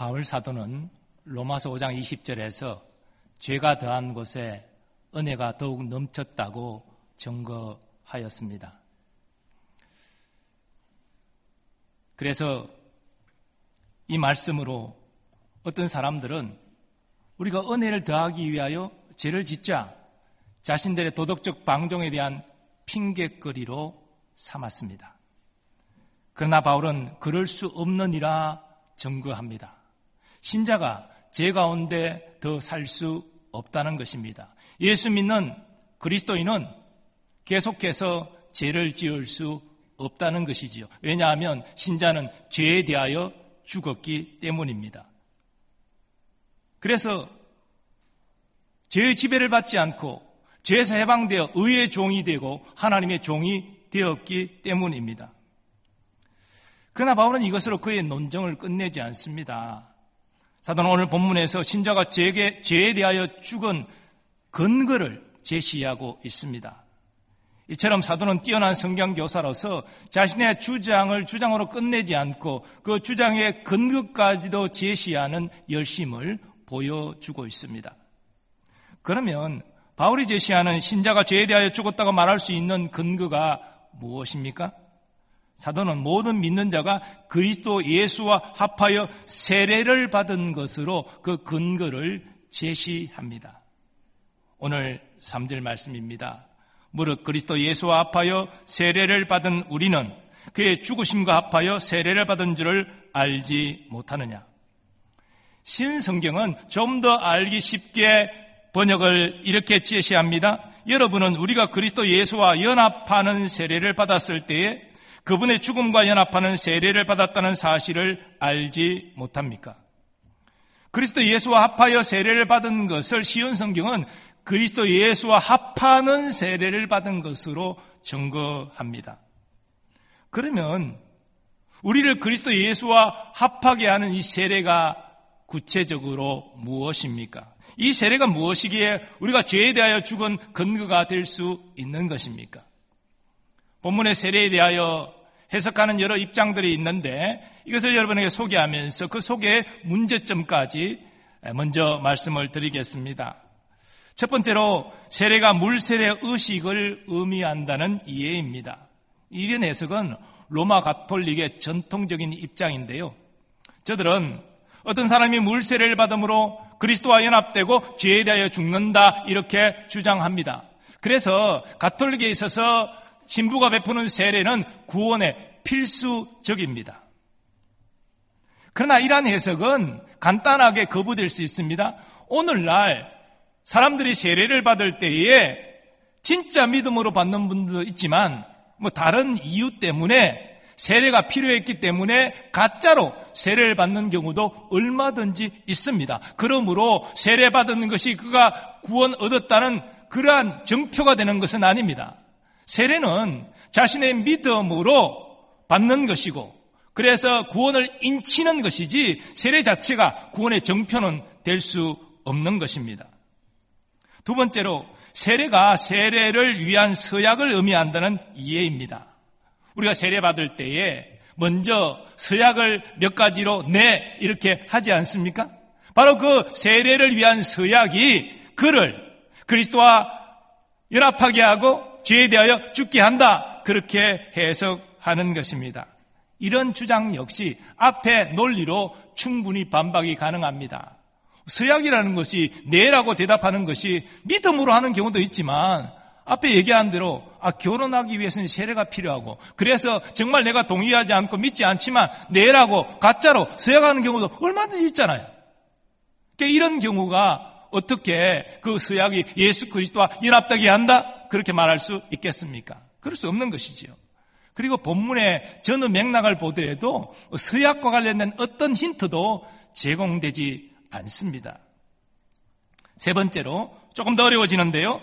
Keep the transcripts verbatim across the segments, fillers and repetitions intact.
바울 사도는 로마서 오 장 이십 절에서 죄가 더한 곳에 은혜가 더욱 넘쳤다고 증거하였습니다. 그래서 이 말씀으로 어떤 사람들은 우리가 은혜를 더하기 위하여 죄를 짓자 자신들의 도덕적 방종에 대한 핑계거리로 삼았습니다. 그러나 바울은 그럴 수 없느니라 증거합니다. 신자가 죄 가운데 더 살 수 없다는 것입니다. 예수 믿는 그리스도인은 계속해서 죄를 지을 수 없다는 것이지요. 왜냐하면 신자는 죄에 대하여 죽었기 때문입니다. 그래서 죄의 지배를 받지 않고 죄에서 해방되어 의의 종이 되고 하나님의 종이 되었기 때문입니다. 그러나 바울은 이것으로 그의 논정을 끝내지 않습니다. 사도는 오늘 본문에서 신자가 죄에, 죄에 대하여 죽은 근거를 제시하고 있습니다. 이처럼 사도는 뛰어난 성경 교사로서 자신의 주장을 주장으로 끝내지 않고 그 주장의 근거까지도 제시하는 열심을 보여주고 있습니다. 그러면 바울이 제시하는 신자가 죄에 대하여 죽었다고 말할 수 있는 근거가 무엇입니까? 사도는 모든 믿는 자가 그리스도 예수와 합하여 세례를 받은 것으로 그 근거를 제시합니다. 오늘 삼 절 말씀입니다. 무릇 그리스도 예수와 합하여 세례를 받은 우리는 그의 죽으심과 합하여 세례를 받은 줄을 알지 못하느냐. 신성경은 좀 더 알기 쉽게 번역을 이렇게 제시합니다. 여러분은 우리가 그리스도 예수와 연합하는 세례를 받았을 때에 그분의 죽음과 연합하는 세례를 받았다는 사실을 알지 못합니까? 그리스도 예수와 합하여 세례를 받은 것을 시온성경은 그리스도 예수와 합하는 세례를 받은 것으로 증거합니다. 그러면 우리를 그리스도 예수와 합하게 하는 이 세례가 구체적으로 무엇입니까? 이 세례가 무엇이기에 우리가 죄에 대하여 죽은 근거가 될 수 있는 것입니까? 본문의 세례에 대하여 해석하는 여러 입장들이 있는데 이것을 여러분에게 소개하면서 그 소개의 문제점까지 먼저 말씀을 드리겠습니다. 첫 번째로 세례가 물세례 의식을 의미한다는 이해입니다. 이런 해석은 로마 가톨릭의 전통적인 입장인데요. 저들은 어떤 사람이 물세례를 받음으로 그리스도와 연합되고 죄에 대하여 죽는다 이렇게 주장합니다. 그래서 가톨릭에 있어서 신부가 베푸는 세례는 구원의 필수적입니다. 그러나 이러한 해석은 간단하게 거부될 수 있습니다. 오늘날 사람들이 세례를 받을 때에 진짜 믿음으로 받는 분도 있지만 뭐 다른 이유 때문에 세례가 필요했기 때문에 가짜로 세례를 받는 경우도 얼마든지 있습니다. 그러므로 세례 받은 것이 그가 구원 얻었다는 그러한 정표가 되는 것은 아닙니다. 세례는 자신의 믿음으로 받는 것이고 그래서 구원을 인치는 것이지 세례 자체가 구원의 정표는 될 수 없는 것입니다. 두 번째로 세례가 세례를 위한 서약을 의미한다는 이해입니다. 우리가 세례 받을 때에 먼저 서약을 몇 가지로 내 이렇게 하지 않습니까? 바로 그 세례를 위한 서약이 그를 그리스도와 연합하게 하고 죄에 대하여 죽게 한다 그렇게 해석하는 것입니다. 이런 주장 역시 앞의 논리로 충분히 반박이 가능합니다. 서약이라는 것이 네라고 대답하는 것이 믿음으로 하는 경우도 있지만 앞에 얘기한 대로 아, 결혼하기 위해서는 세례가 필요하고 그래서 정말 내가 동의하지 않고 믿지 않지만 네라고 가짜로 서약하는 경우도 얼마든지 있잖아요. 그러니까 이런 경우가 어떻게 그 서약이 예수 그리스도와 연합되게 한다? 그렇게 말할 수 있겠습니까? 그럴 수 없는 것이지요. 그리고 본문의 전후 맥락을 보더라도 서약과 관련된 어떤 힌트도 제공되지 않습니다. 세 번째로 조금 더 어려워지는데요.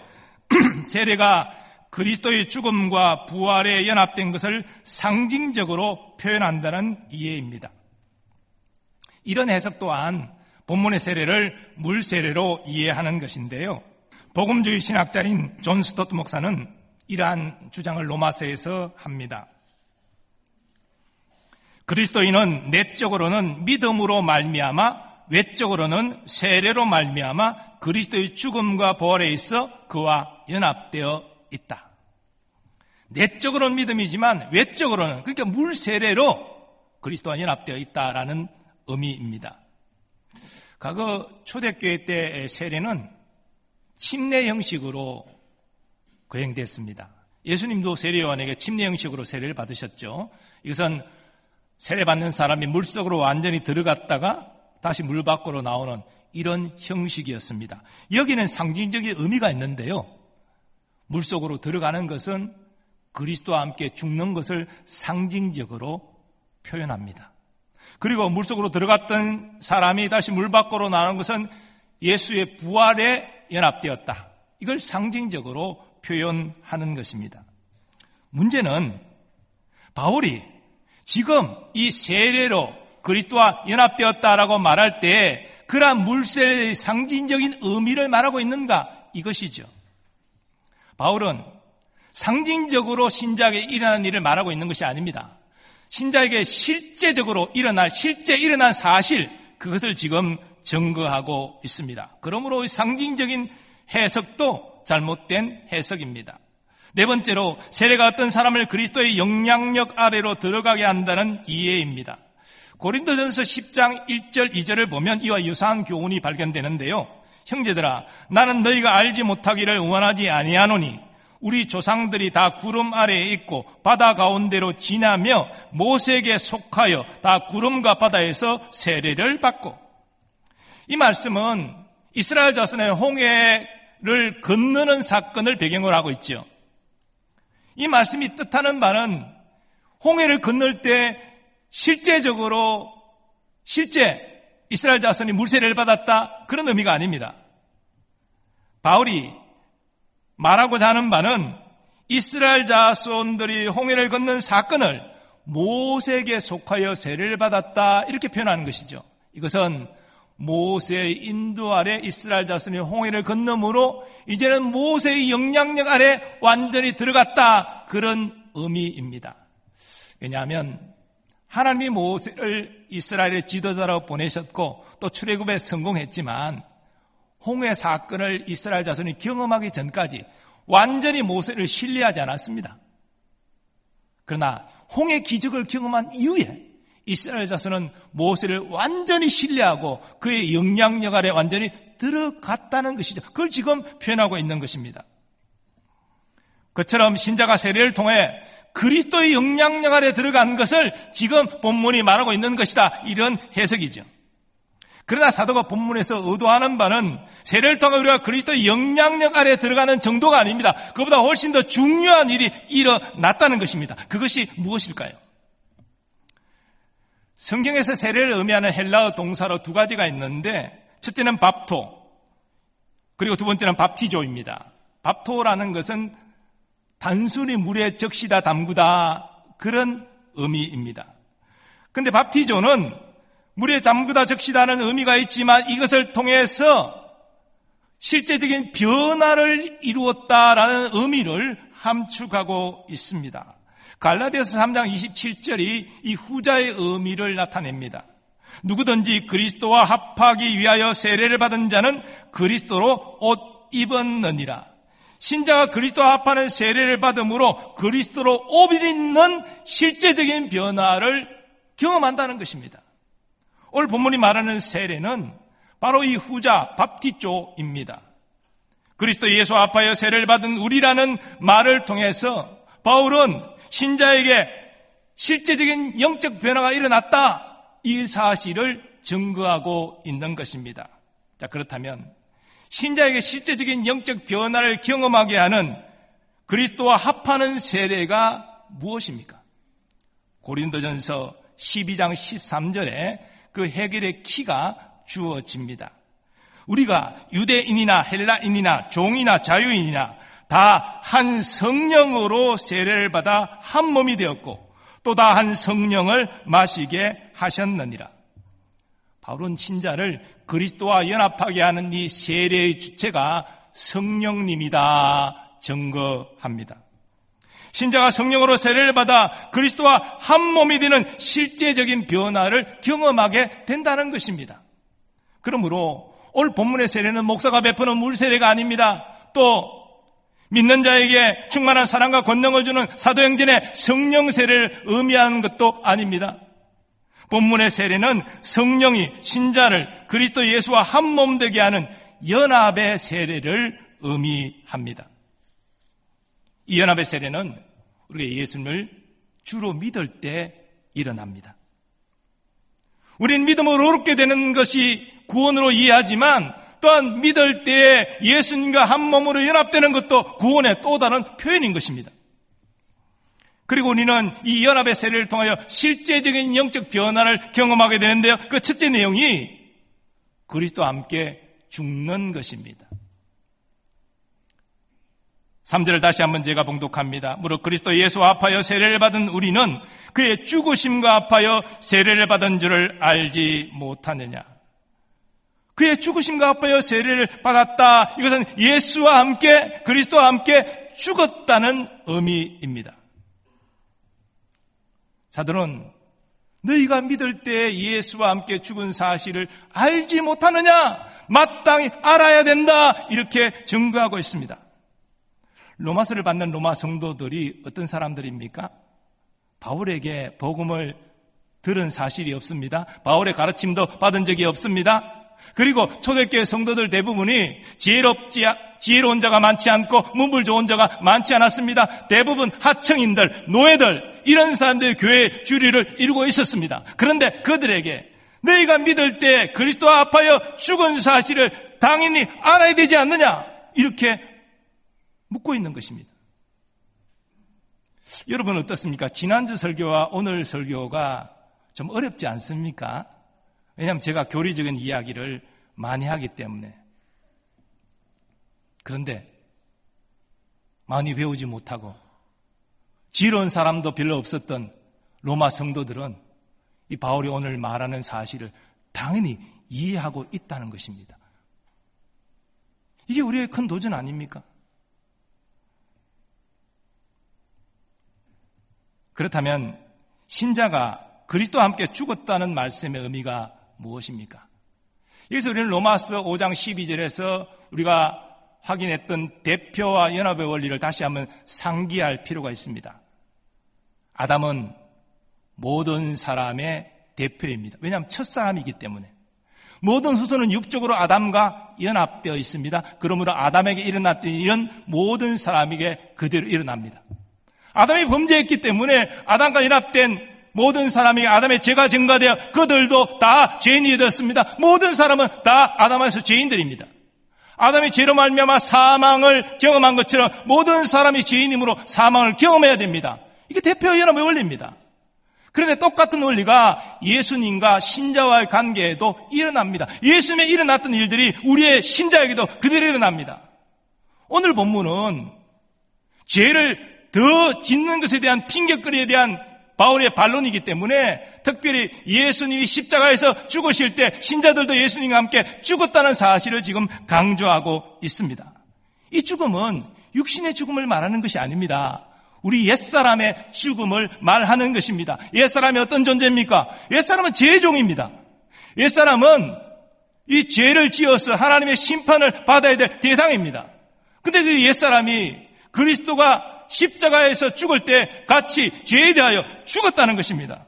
세례가 그리스도의 죽음과 부활에 연합된 것을 상징적으로 표현한다는 이해입니다. 이런 해석 또한 본문의 세례를 물세례로 이해하는 것인데요. 복음주의 신학자인 존 스토트 목사는 이러한 주장을 로마서에서 합니다. 그리스도인은 내적으로는 믿음으로 말미암아 외적으로는 세례로 말미암아 그리스도의 죽음과 부활에 있어 그와 연합되어 있다. 내적으로는 믿음이지만 외적으로는, 그러니까 물 세례로 그리스도와 연합되어 있다라는 의미입니다. 과거 초대교회 때 세례는 침례 형식으로 거행됐습니다. 예수님도 세례요한에게 침례 형식으로 세례를 받으셨죠. 이것은 세례받는 사람이 물속으로 완전히 들어갔다가 다시 물 밖으로 나오는 이런 형식이었습니다. 여기는 상징적인 의미가 있는데요. 물속으로 들어가는 것은 그리스도와 함께 죽는 것을 상징적으로 표현합니다. 그리고 물속으로 들어갔던 사람이 다시 물 밖으로 나오는 것은 예수의 부활에 연합되었다. 이걸 상징적으로 표현하는 것입니다. 문제는 바울이 지금 이 세례로 그리스도와 연합되었다라고 말할 때 그러한 물세례의 상징적인 의미를 말하고 있는가? 이것이죠. 바울은 상징적으로 신자에게 일어난 일을 말하고 있는 것이 아닙니다. 신자에게 실제적으로 일어날, 실제 일어난 사실, 그것을 지금 증거하고 있습니다. 그러므로 상징적인 해석도 잘못된 해석입니다. 네 번째로 세례가 어떤 사람을 그리스도의 영향력 아래로 들어가게 한다는 이해입니다. 고린도전서 십 장 일 절 이 절을 보면 이와 유사한 교훈이 발견되는데요. 형제들아, 나는 너희가 알지 못하기를 원하지 아니하노니 우리 조상들이 다 구름 아래에 있고 바다 가운데로 지나며 모세에게 속하여 다 구름과 바다에서 세례를 받고. 이 말씀은 이스라엘 자손의 홍해를 건너는 사건을 배경으로 하고 있죠. 이 말씀이 뜻하는 바는 홍해를 건널 때 실제적으로 실제 이스라엘 자손이 물세례를 받았다, 그런 의미가 아닙니다. 바울이 말하고자 하는 바는 이스라엘 자손들이 홍해를 건넌 사건을 모세에게 속하여 세례를 받았다, 이렇게 표현하는 것이죠. 이것은 모세의 인도 아래 이스라엘 자손이 홍해를 건너므로 이제는 모세의 영향력 아래 완전히 들어갔다, 그런 의미입니다. 왜냐하면 하나님이 모세를 이스라엘의 지도자로 보내셨고 또 출애굽에 성공했지만 홍해 사건을 이스라엘 자손이 경험하기 전까지 완전히 모세를 신뢰하지 않았습니다. 그러나 홍해 기적을 경험한 이후에 이스라엘 자손은 모세를 완전히 신뢰하고 그의 영향력 아래 완전히 들어갔다는 것이죠. 그걸 지금 표현하고 있는 것입니다. 그처럼 신자가 세례를 통해 그리스도의 영향력 아래 들어간 것을 지금 본문이 말하고 있는 것이다, 이런 해석이죠. 그러나 사도가 본문에서 의도하는 바는 세례를 통해 우리가 그리스도의 영향력 아래 들어가는 정도가 아닙니다. 그보다 훨씬 더 중요한 일이 일어났다는 것입니다. 그것이 무엇일까요? 성경에서 세례를 의미하는 헬라어 동사로 두 가지가 있는데, 첫째는 밥토, 그리고 두 번째는 밥티조입니다. 밥토라는 것은 단순히 물에 적시다 담그다, 그런 의미입니다. 그런데 밥티조는 물에 담그다 적시다는 의미가 있지만 이것을 통해서 실제적인 변화를 이루었다라는 의미를 함축하고 있습니다. 갈라디아서 삼 장 이십칠 절이 이 후자의 의미를 나타냅니다. 누구든지 그리스도와 합하기 위하여 세례를 받은 자는 그리스도로 옷 입었느니라. 신자가 그리스도와 합하는 세례를 받음으로 그리스도로 옷 입는 실제적인 변화를 경험한다는 것입니다. 오늘 본문이 말하는 세례는 바로 이 후자 밥티조입니다. 그리스도 예수와 합하여 세례를 받은 우리라는 말을 통해서 바울은 신자에게 실제적인 영적 변화가 일어났다, 이 사실을 증거하고 있는 것입니다. 자, 그렇다면 신자에게 실제적인 영적 변화를 경험하게 하는 그리스도와 합하는 세례가 무엇입니까? 고린도전서 십이 장 십삼 절에 그 해결의 키가 주어집니다. 우리가 유대인이나 헬라인이나 종이나 자유인이나 다 한 성령으로 세례를 받아 한 몸이 되었고 또 다 한 성령을 마시게 하셨느니라. 바울은 신자를 그리스도와 연합하게 하는 이 세례의 주체가 성령님이다 증거합니다. 신자가 성령으로 세례를 받아 그리스도와 한 몸이 되는 실제적인 변화를 경험하게 된다는 것입니다. 그러므로 오늘 본문의 세례는 목사가 베푸는 물 세례가 아닙니다. 또 믿는 자에게 충만한 사랑과 권능을 주는 사도행전의 성령 세례를 의미하는 것도 아닙니다. 본문의 세례는 성령이 신자를 그리스도 예수와 한 몸 되게 하는 연합의 세례를 의미합니다. 이 연합의 세례는 우리가 예수님을 주로 믿을 때 일어납니다. 우리는 믿음으로 얻게 되는 것이 구원으로 이해하지만 또한 믿을 때에 예수님과 한 몸으로 연합되는 것도 구원의 또 다른 표현인 것입니다. 그리고 우리는 이 연합의 세례를 통하여 실제적인 영적 변화를 경험하게 되는데요. 그 첫째 내용이 그리스도와 함께 죽는 것입니다. 삼 절을 다시 한번 제가 봉독합니다. 무릇 그리스도 예수와 합하여 세례를 받은 우리는 그의 죽으심과 합하여 세례를 받은 줄을 알지 못하느냐. 그의 죽으심과 합하여 세례를 받았다. 이것은 예수와 함께 그리스도와 함께 죽었다는 의미입니다. 사도는 너희가 믿을 때 예수와 함께 죽은 사실을 알지 못하느냐? 마땅히 알아야 된다. 이렇게 증거하고 있습니다. 로마서를 받는 로마 성도들이 어떤 사람들입니까? 바울에게 복음을 들은 사실이 없습니다. 바울의 가르침도 받은 적이 없습니다. 그리고 초대교회 성도들 대부분이 지혜롭지, 지혜로운 자가 많지 않고 문불 좋은 자가 많지 않았습니다. 대부분 하층인들, 노예들, 이런 사람들이 교회의 주류를 이루고 있었습니다. 그런데 그들에게 너희가 믿을 때 그리스도와 합하여 죽은 사실을 당연히 알아야 되지 않느냐? 이렇게 묻고 있는 것입니다. 여러분 어떻습니까? 지난주 설교와 오늘 설교가 좀 어렵지 않습니까? 왜냐하면 제가 교리적인 이야기를 많이 하기 때문에. 그런데 많이 배우지 못하고 지혜로운 사람도 별로 없었던 로마 성도들은 이 바울이 오늘 말하는 사실을 당연히 이해하고 있다는 것입니다. 이게 우리의 큰 도전 아닙니까? 그렇다면 신자가 그리스도와 함께 죽었다는 말씀의 의미가 무엇입니까? 여기서 우리는 로마서 오 장 십이 절에서 우리가 확인했던 대표와 연합의 원리를 다시 한번 상기할 필요가 있습니다. 아담은 모든 사람의 대표입니다. 왜냐하면 첫사람이기 때문에. 모든 후손은 육적으로 아담과 연합되어 있습니다. 그러므로 아담에게 일어났던 일은 모든 사람에게 그대로 일어납니다. 아담이 범죄했기 때문에 아담과 연합된 모든 사람이 아담의 죄가 증가되어 그들도 다 죄인이 되었습니다. 모든 사람은 다 아담에서 죄인들입니다. 아담이 죄로 말미암아 사망을 경험한 것처럼 모든 사람이 죄인이므로 사망을 경험해야 됩니다. 이게 대표 연합의 원리입니다. 그런데 똑같은 원리가 예수님과 신자와의 관계에도 일어납니다. 예수님에 일어났던 일들이 우리의 신자에게도 그대로 일어납니다. 오늘 본문은 죄를 더 짓는 것에 대한 핑계거리에 대한 바울의 반론이기 때문에 특별히 예수님이 십자가에서 죽으실 때 신자들도 예수님과 함께 죽었다는 사실을 지금 강조하고 있습니다. 이 죽음은 육신의 죽음을 말하는 것이 아닙니다. 우리 옛사람의 죽음을 말하는 것입니다. 옛사람이 어떤 존재입니까? 옛사람은 죄의 종입니다. 옛사람은 이 죄를 지어서 하나님의 심판을 받아야 될 대상입니다. 근데 그 옛사람이 그리스도가 십자가에서 죽을 때 같이 죄에 대하여 죽었다는 것입니다.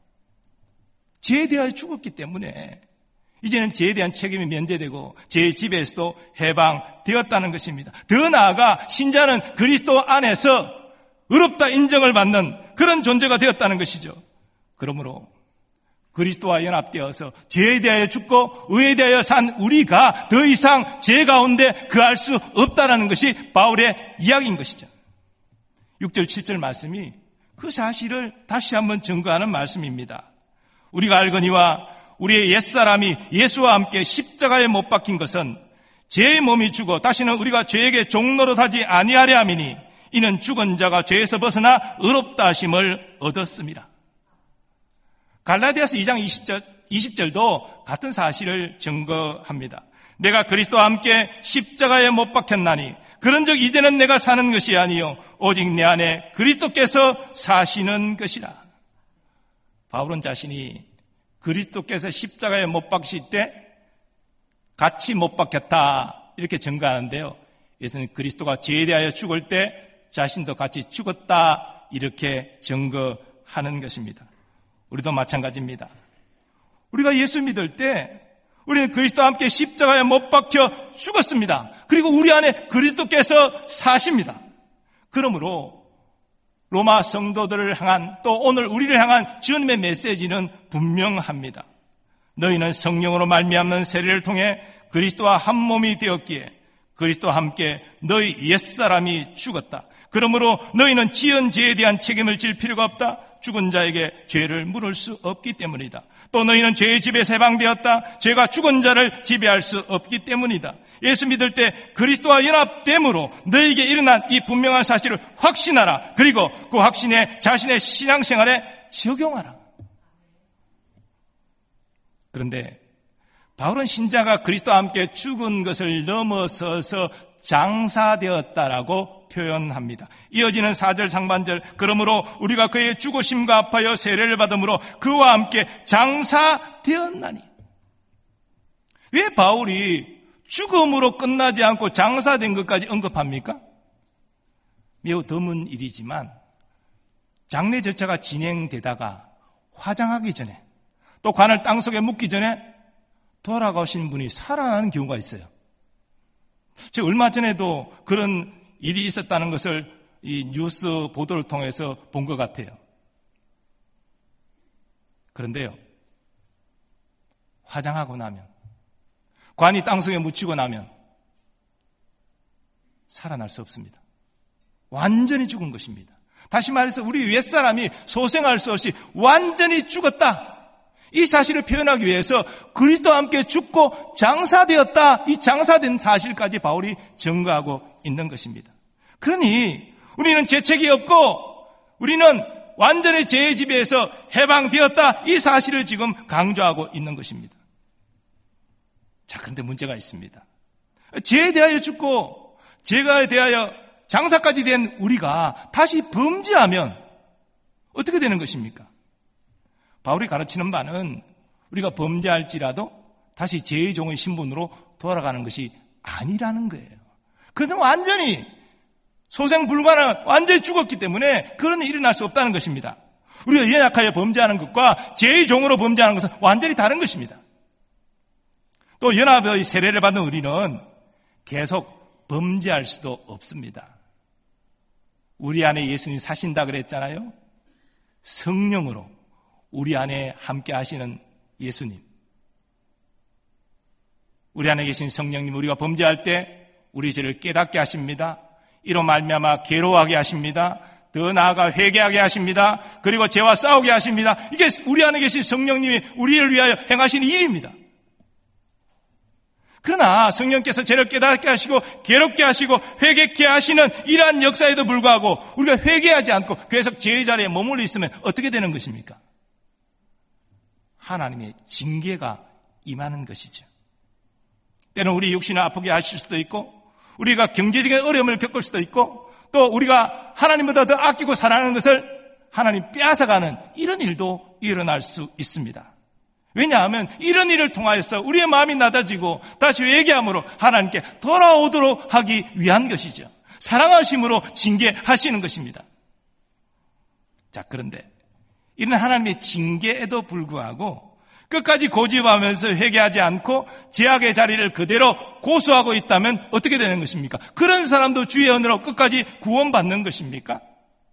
죄에 대하여 죽었기 때문에 이제는 죄에 대한 책임이 면제되고 죄의 지배에서도 해방되었다는 것입니다. 더 나아가 신자는 그리스도 안에서 의롭다 인정을 받는 그런 존재가 되었다는 것이죠. 그러므로 그리스도와 연합되어서 죄에 대하여 죽고 의에 대하여 산 우리가 더 이상 죄 가운데 거할 수 없다는 것이 바울의 이야기인 것이죠. 육 절 칠 절 말씀이 그 사실을 다시 한번 증거하는 말씀입니다. 우리가 알거니와 우리의 옛사람이 예수와 함께 십자가에 못 박힌 것은 죄의 몸이 죽어 다시는 우리가 죄에게 종노릇하지 아니하려 함이니 이는 죽은 자가 죄에서 벗어나 의롭다 하심을 얻었습니다. 갈라디아서 이 장 이십 절, 이십 절도 같은 사실을 증거합니다. 내가 그리스도와 함께 십자가에 못 박혔나니 그런즉 이제는 내가 사는 것이 아니요 오직 내 안에 그리스도께서 사시는 것이라. 바울은 자신이 그리스도께서 십자가에 못 박히실 때 같이 못 박혔다 이렇게 증거하는데요. 이것은 그리스도가 죄에 대하여 죽을 때 자신도 같이 죽었다 이렇게 증거하는 것입니다. 우리도 마찬가지입니다. 우리가 예수 믿을 때 우리는 그리스도와 함께 십자가에 못 박혀 죽었습니다. 그리고 우리 안에 그리스도께서 사십니다. 그러므로 로마 성도들을 향한 또 오늘 우리를 향한 주님의 메시지는 분명합니다. 너희는 성령으로 말미암는 세례를 통해 그리스도와 한 몸이 되었기에 그리스도와 함께 너희 옛사람이 죽었다. 그러므로 너희는 지은 죄에 대한 책임을 질 필요가 없다. 죽은 자에게 죄를 물을 수 없기 때문이다. 또 너희는 죄의 지배에서 해방되었다. 죄가 죽은 자를 지배할 수 없기 때문이다. 예수 믿을 때 그리스도와 연합됨으로 너희에게 일어난 이 분명한 사실을 확신하라. 그리고 그 확신에 자신의 신앙생활에 적용하라. 그런데 바울은 신자가 그리스도와 함께 죽은 것을 넘어서서 장사되었다라고 표현합니다. 이어지는 사 절 상반절, 그러므로 우리가 그의 죽으심과 합하여 세례를 받음으로 그와 함께 장사되었나니. 왜 바울이 죽음으로 끝나지 않고 장사된 것까지 언급합니까? 매우 드문 일이지만 장례 절차가 진행되다가 화장하기 전에 또 관을 땅속에 묻기 전에 돌아가신 분이 살아나는 경우가 있어요. 제가 얼마 전에도 그런 일이 있었다는 것을 이 뉴스 보도를 통해서 본 것 같아요. 그런데요, 화장하고 나면, 관이 땅속에 묻히고 나면 살아날 수 없습니다. 완전히 죽은 것입니다. 다시 말해서 우리 옛사람이 소생할 수 없이 완전히 죽었다. 이 사실을 표현하기 위해서 그리스도와 함께 죽고 장사되었다. 이 장사된 사실까지 바울이 증거하고 있는 것입니다. 그러니 우리는 죄책이 없고 우리는 완전히 죄의 지배에서 해방되었다. 이 사실을 지금 강조하고 있는 것입니다. 자, 그런데 문제가 있습니다. 죄에 대하여 죽고 죄에 대하여 장사까지 된 우리가 다시 범죄하면 어떻게 되는 것입니까? 바울이 가르치는 바는 우리가 범죄할지라도 다시 죄의 종의 신분으로 돌아가는 것이 아니라는 거예요. 그래서 완전히 소생불가능, 완전히 죽었기 때문에 그런 일이 일어날 수 없다는 것입니다. 우리가 연약하여 범죄하는 것과 죄의 종으로 범죄하는 것은 완전히 다른 것입니다. 또 연합의 세례를 받은 우리는 계속 범죄할 수도 없습니다. 우리 안에 예수님 사신다 그랬잖아요. 성령으로 우리 안에 함께 하시는 예수님, 우리 안에 계신 성령님, 우리가 범죄할 때 우리 죄를 깨닫게 하십니다. 이로 말미암아 괴로워하게 하십니다. 더 나아가 회개하게 하십니다. 그리고 죄와 싸우게 하십니다. 이게 우리 안에 계신 성령님이 우리를 위하여 행하시는 일입니다. 그러나 성령께서 죄를 깨닫게 하시고 괴롭게 하시고 회개케 하시는 이러한 역사에도 불구하고 우리가 회개하지 않고 계속 죄의 자리에 머물러 있으면 어떻게 되는 것입니까? 하나님의 징계가 임하는 것이죠. 때로는 우리 육신을 아프게 하실 수도 있고 우리가 경제적인 어려움을 겪을 수도 있고 또 우리가 하나님보다 더 아끼고 사랑하는 것을 하나님 빼앗아가는 이런 일도 일어날 수 있습니다. 왜냐하면 이런 일을 통하여서 우리의 마음이 낮아지고 다시 회개함으로 하나님께 돌아오도록 하기 위한 것이죠. 사랑하심으로 징계하시는 것입니다. 자, 그런데 이런 하나님의 징계에도 불구하고 끝까지 고집하면서 회개하지 않고 죄악의 자리를 그대로 고수하고 있다면 어떻게 되는 것입니까? 그런 사람도 주의 은혜로 끝까지 구원받는 것입니까?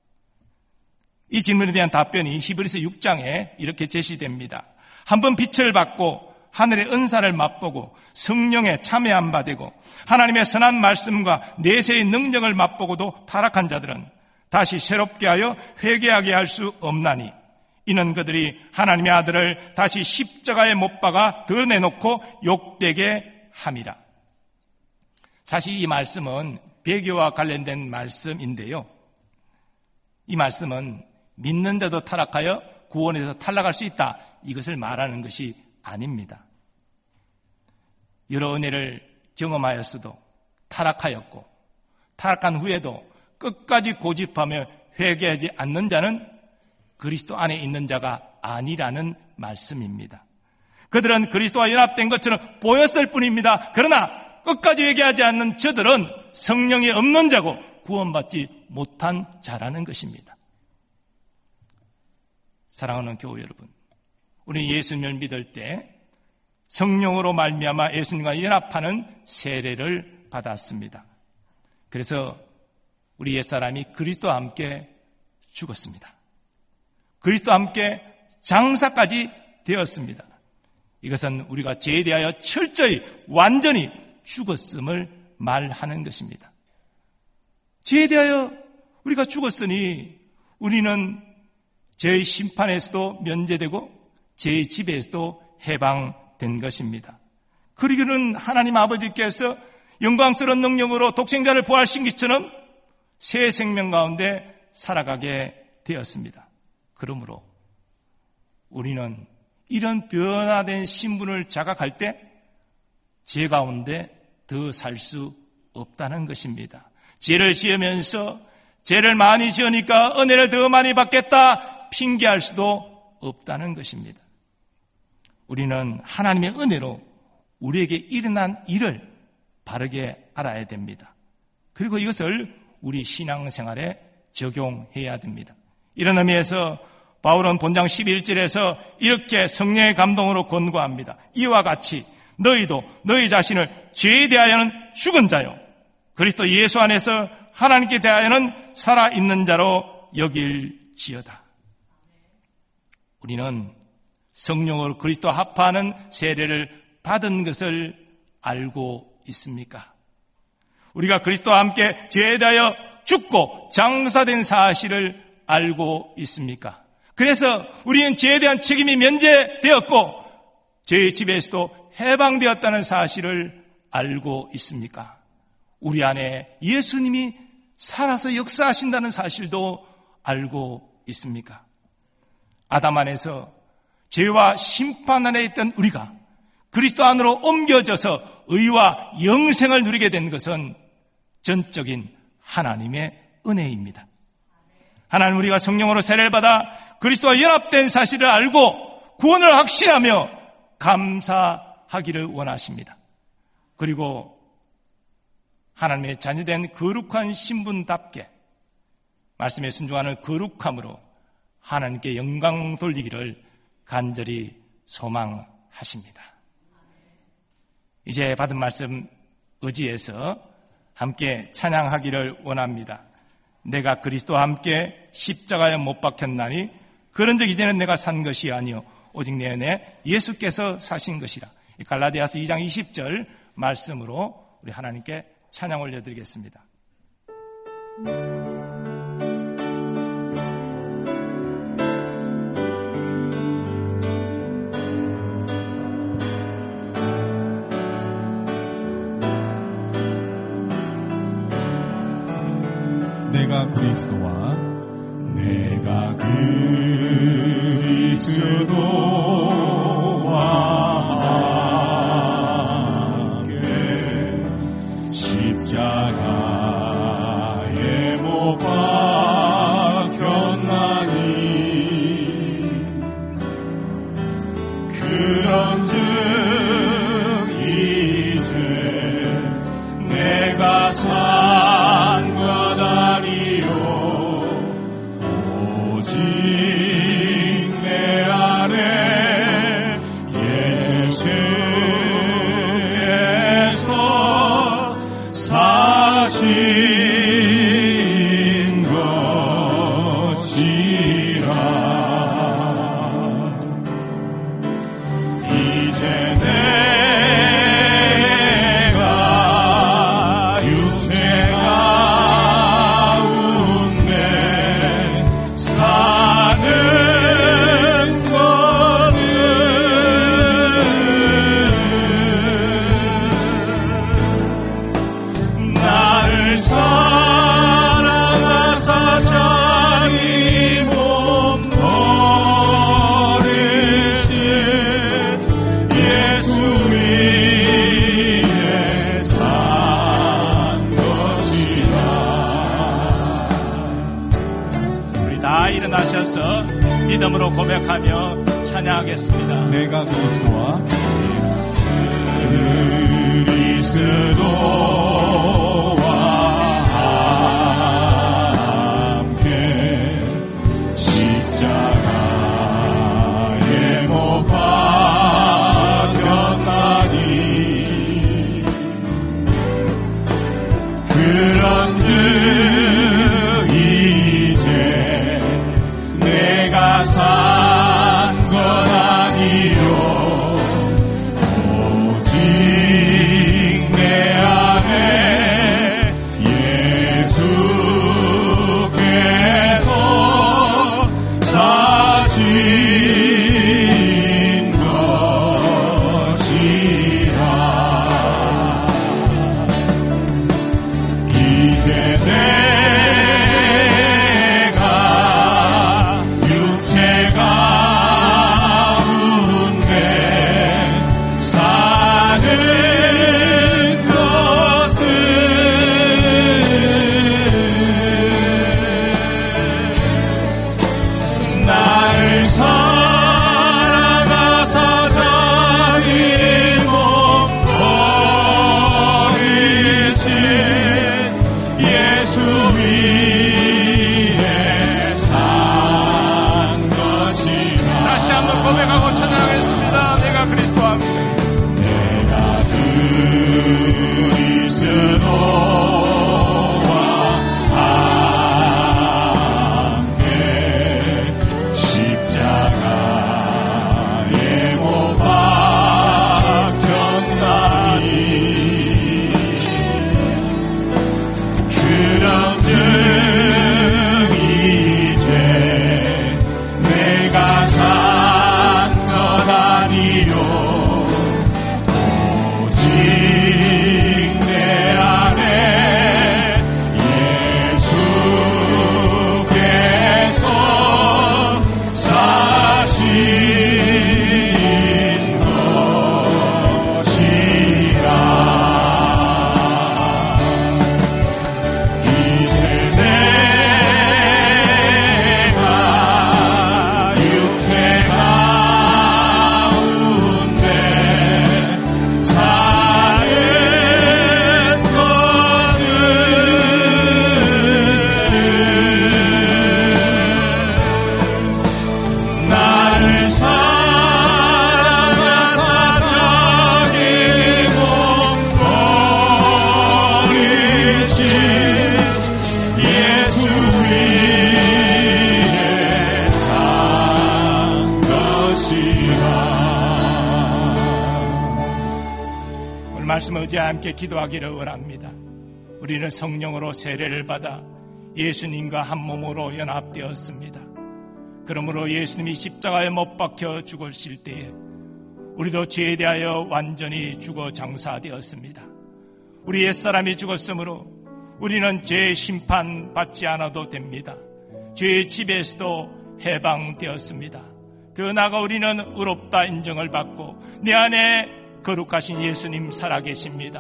이 질문에 대한 답변이 히브리서 육 장에 이렇게 제시됩니다. 한번 빛을 받고 하늘의 은사를 맛보고 성령에 참여한 바 되고 하나님의 선한 말씀과 내세의 능력을 맛보고도 타락한 자들은 다시 새롭게 하여 회개하게 할 수 없나니 이는 그들이 하나님의 아들을 다시 십자가에 못 박아 드러내놓고 욕되게 함이라. 사실 이 말씀은 배교와 관련된 말씀인데요. 이 말씀은 믿는데도 타락하여 구원에서 탈락할 수 있다, 이것을 말하는 것이 아닙니다. 여러 은혜를 경험하였어도 타락하였고 타락한 후에도 끝까지 고집하며 회개하지 않는 자는 그리스도 안에 있는 자가 아니라는 말씀입니다. 그들은 그리스도와 연합된 것처럼 보였을 뿐입니다. 그러나 끝까지 회개하지 않는 저들은 성령이 없는 자고 구원받지 못한 자라는 것입니다. 사랑하는 교회 여러분, 우리 예수님을 믿을 때 성령으로 말미암아 예수님과 연합하는 세례를 받았습니다. 그래서 우리 옛사람이 그리스도와 함께 죽었습니다. 그리스도와 함께 장사까지 되었습니다. 이것은 우리가 죄에 대하여 철저히 완전히 죽었음을 말하는 것입니다. 죄에 대하여 우리가 죽었으니 우리는 죄의 심판에서도 면제되고 죄의 지배에서도 해방된 것입니다. 그리고는 하나님 아버지께서 영광스러운 능력으로 독생자를 부활시킨 것처럼 새 생명 가운데 살아가게 되었습니다. 그러므로 우리는 이런 변화된 신분을 자각할 때 죄 가운데 더 살 수 없다는 것입니다. 죄를 지으면서 죄를 많이 지으니까 은혜를 더 많이 받겠다 핑계할 수도 없다는 것입니다. 우리는 하나님의 은혜로 우리에게 일어난 일을 바르게 알아야 됩니다. 그리고 이것을 우리 신앙생활에 적용해야 됩니다. 이런 의미에서 바울은 본장 십일 절에서 이렇게 성령의 감동으로 권고합니다. 이와 같이 너희도 너희 자신을 죄에 대하여는 죽은 자요 그리스도 예수 안에서 하나님께 대하여는 살아있는 자로 여길지어다. 우리는 성령으로 그리스도와 합하는 세례를 받은 것을 알고 있습니까? 우리가 그리스도와 함께 죄에 대하여 죽고 장사된 사실을 알고 있습니까? 그래서 우리는 죄에 대한 책임이 면제되었고 죄의 지배에서도 해방되었다는 사실을 알고 있습니까? 우리 안에 예수님이 살아서 역사하신다는 사실도 알고 있습니까? 아담 안에서 죄와 심판 안에 있던 우리가 그리스도 안으로 옮겨져서 의와 영생을 누리게 된 것은 전적인 하나님의 은혜입니다. 하나님, 우리가 성령으로 세례를 받아 그리스도와 연합된 사실을 알고 구원을 확신하며 감사하기를 원하십니다. 그리고 하나님의 자녀된 거룩한 신분답게 말씀에 순종하는 거룩함으로 하나님께 영광 돌리기를 간절히 소망하십니다. 이제 받은 말씀 의지해서 함께 찬양하기를 원합니다. 내가 그리스도와 함께 십자가에 못 박혔나니 그런즉 이제는 내가 산 것이 아니요 오직 내 안에 예수께서 사신 것이라. 갈라디아서 이 장 이십 절 말씀으로 우리 하나님께 찬양 올려드리겠습니다. 내가 그리스도와 내가 그리스도와 함께 십자가에 못 박혔나니 그런즉 이제 내가 산 것 아니요 오직 내 안에 일어서서 믿음으로 고백하며 찬양하겠습니다. 내가 그리스도와 그리스도와 함께 십자가에 못 박혔다니 그런즉 이제 내가 산 것 아니요 말씀 의지와 함께 기도하기를 원합니다. 우리는 성령으로 세례를 받아 예수님과 한 몸으로 연합되었습니다. 그러므로 예수님이 십자가에 못 박혀 죽으실 때에 우리도 죄에 대하여 완전히 죽어 장사되었습니다. 우리 옛사람이 죽었으므로 우리는 죄의 심판 받지 않아도 됩니다. 죄의 지배에서도 해방되었습니다. 더 나아가 우리는 의롭다 인정을 받고 내 안에 거룩하신 예수님 살아계십니다.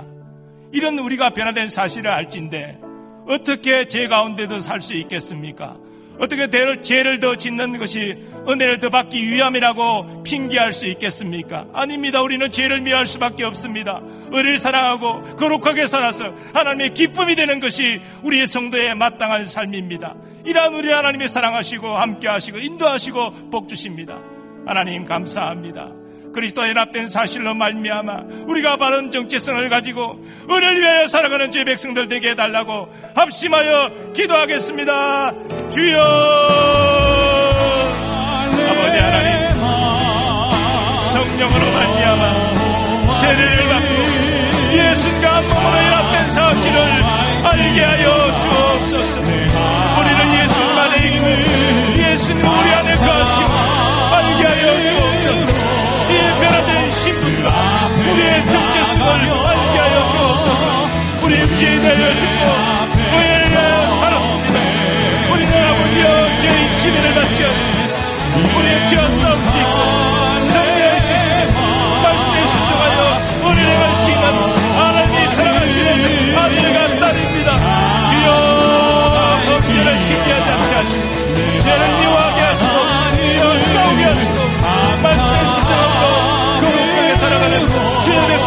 이런 우리가 변화된 사실을 알진데 어떻게 죄 가운데도 살 수 있겠습니까? 어떻게 죄를 더 짓는 것이 은혜를 더 받기 위함이라고 핑계할 수 있겠습니까? 아닙니다. 우리는 죄를 미워할 수밖에 없습니다. 의를 사랑하고 거룩하게 살아서 하나님의 기쁨이 되는 것이 우리의 성도의 마땅한 삶입니다. 이러한 우리 하나님의 사랑하시고 함께하시고 인도하시고 복주십니다. 하나님 감사합니다. 그리스도와 연합된 사실로 말미암아 우리가 바른 정체성을 가지고 은혜를 위하여 살아가는 주의 백성들 되게 해달라고 합심하여 기도하겠습니다. 주여 아버지 하나님, 성령으로 말미암아 세례를 받고 예수님과 한 몸으로 연합된 사실을 알게 하여 주옵소서. 우리는 예수님 안에 있고 예수님 우리 안에 거하시고 알게 하여 주옵소서. 이 변화된 신분과 우리의 정체성을 알게 하여 주옵소서. 우리는 죄에 대하여 죽고 의에 대하여 살았습니다. 우리는 아버지여 죄의 지배를 받지 않습니다. 우리의 죄와 싸울 수 있고 승리할 수 있습니다. 말씀에 순종하여 은혜를 갈 수 있는 하나님이 사랑하시는 아들과 딸입니다. 주여 범죄를 기피하지 않게 하시고 죄를 미워하게 하시고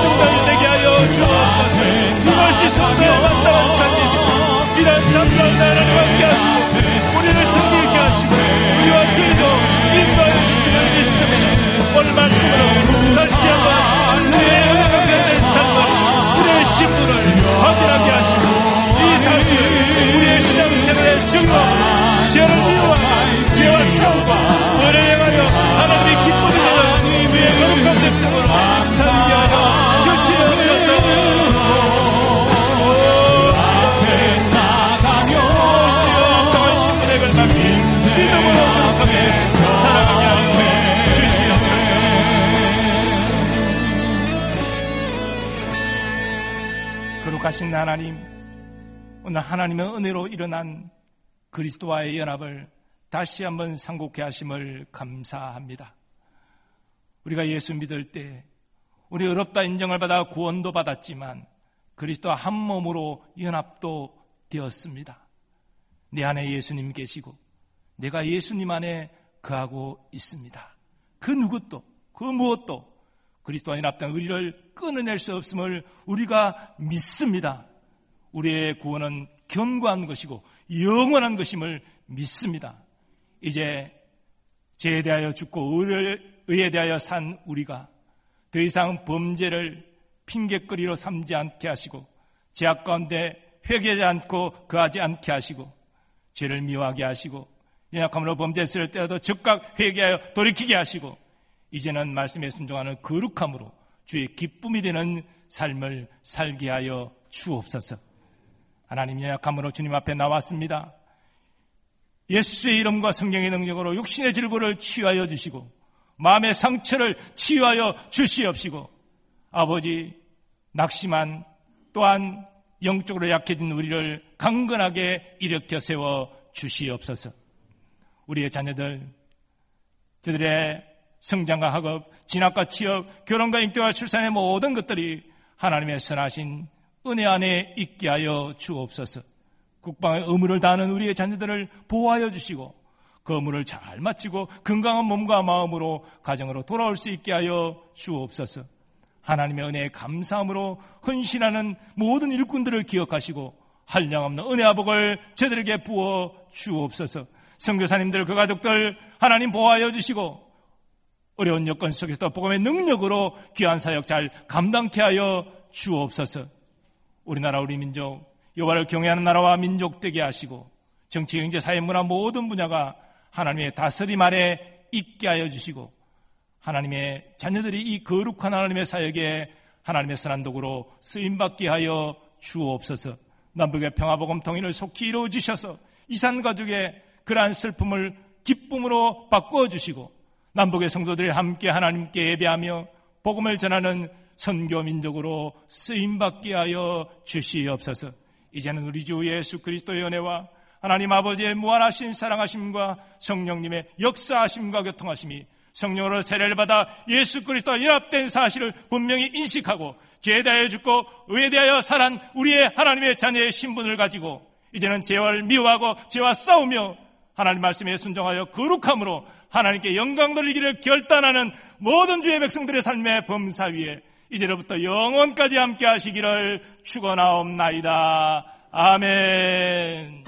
성도되게 하여 주옵소서. 이것이 성도의 완전한 삶입니다. 이런 삶 가운데 하나님 함께 하시고 우리를 승리하게 하시고 우리와 주의도 인도하여 주시는 믿습니다. 오늘 말씀으로 다시 한번 우리의 은혜가 변된 삶을, 우리의 신분을 확인하게 하시고 이 사실을 우리의 신앙생활의 증거로 죄를 미워하고 죄와 싸우고 너를 향하여 하나님의 기쁨이 되는 주의 거룩한 백성으로 살게 하여 주시옵소서. 주여 또한 신분의 걸망이 믿음으로 거룩하게 살아가게 하여 주시옵소서. 거룩하신 하나님, 오늘 하나님의 은혜로 일어난 그리스도와의 연합을 다시 한번 상고케 하심을 감사합니다. 우리가 예수 믿을 때 우리 어렵다 인정을 받아 구원도 받았지만 그리스도와 한 몸으로 연합도 되었습니다. 내 안에 예수님 계시고 내가 예수님 안에 거하고 있습니다. 그 누구도 그 무엇도 그리스도와 연합된 우리를 끊어낼 수 없음을 우리가 믿습니다. 우리의 구원은 견고한 것이고 영원한 것임을 믿습니다. 이제 죄에 대하여 죽고 의에 대하여 산 우리가 더 이상 범죄를 핑계거리로 삼지 않게 하시고 죄악 가운데 회개하지 않고 거하지 않게 하시고 죄를 미워하게 하시고 연약함으로 범죄했을 때라도 즉각 회개하여 돌이키게 하시고 이제는 말씀에 순종하는 거룩함으로 주의 기쁨이 되는 삶을 살게 하여 주옵소서. 하나님, 연약함으로 주님 앞에 나왔습니다. 예수의 이름과 성령의 능력으로 육신의 질고를 치유하여 주시고 마음의 상처를 치유하여 주시옵시고 아버지, 낙심한 또한 영적으로 약해진 우리를 강건하게 일으켜 세워 주시옵소서. 우리의 자녀들, 저들의 성장과 학업, 진학과 취업, 결혼과 잉태와 출산의 모든 것들이 하나님의 선하신 은혜 안에 있게 하여 주옵소서. 국방의 의무를 다하는 우리의 자녀들을 보호하여 주시고 그 의무를 잘 마치고 건강한 몸과 마음으로 가정으로 돌아올 수 있게 하여 주옵소서. 하나님의 은혜에 감사함으로 헌신하는 모든 일꾼들을 기억하시고 한량없는 은혜와 복을 저들에게 부어 주옵소서. 선교사님들, 그 가족들 하나님 보호하여 주시고 어려운 여건 속에서도 복음의 능력으로 귀한 사역 잘 감당케 하여 주옵소서. 우리나라 우리 민족 여호와를 경외하는 나라와 민족 되게 하시고 정치, 경제, 사회, 문화 모든 분야가 하나님의 다스림 아래 있게 하여 주시고 하나님의 자녀들이 이 거룩한 하나님의 사역에 하나님의 선한 도구로 쓰임받게 하여 주옵소서. 남북의 평화복음 통일을 속히 이루어 주셔서 이산 가족의 그러한 슬픔을 기쁨으로 바꾸어 주시고 남북의 성도들이 함께 하나님께 예배하며 복음을 전하는 선교 민족으로 쓰임받게 하여 주시옵소서. 이제는 우리 주 예수 그리스도의 은혜와 하나님 아버지의 무한하신 사랑하심과 성령님의 역사하심과 교통하심이 성령으로 세례를 받아 예수 그리스도와 연합된 사실을 분명히 인식하고 죄에 대하여 죽고 의에 대하여 살한 우리의 하나님의 자녀의 신분을 가지고 이제는 죄를 미워하고 죄와 싸우며 하나님 말씀에 순종하여 거룩함으로 하나님께 영광 돌리기를 결단하는 모든 주의 백성들의 삶의 범사 위에 이제로부터 영원까지 함께 하시기를 축원하옵나이다. 아멘.